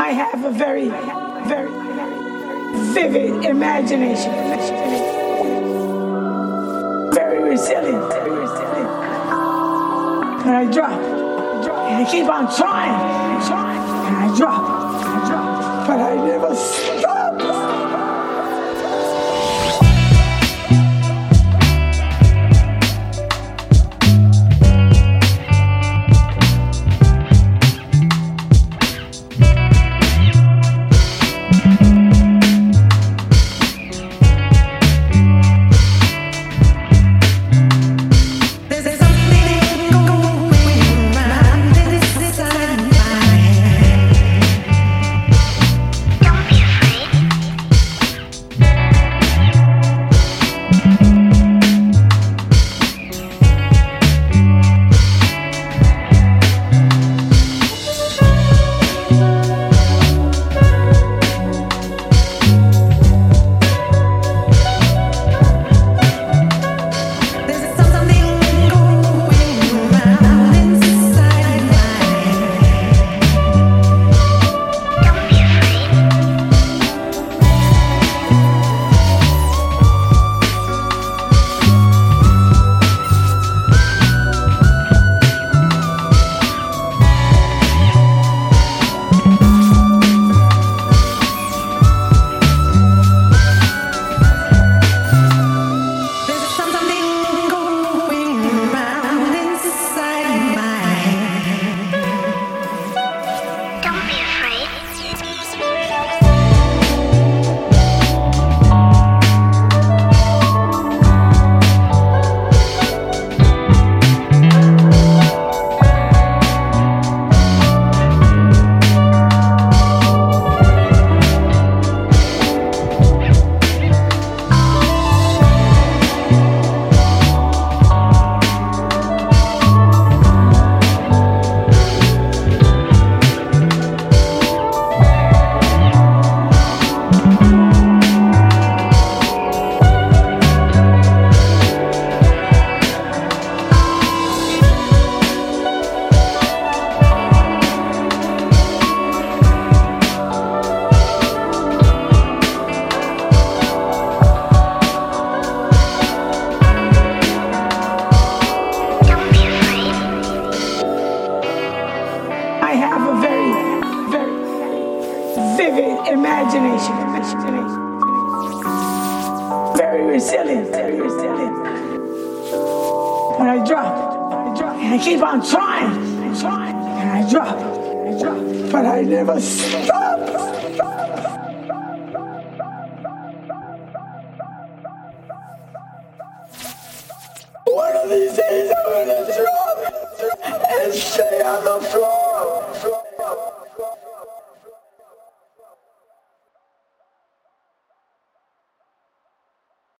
I have a very, very vivid imagination. Very resilient. When I drop, and I keep on trying, and I drop, but I never stop. I have a very, very vivid imagination. Very resilient. When I drop, and I keep on trying, and I drop, but I never stop. One of these days I'm gonna drop and stay on the floor.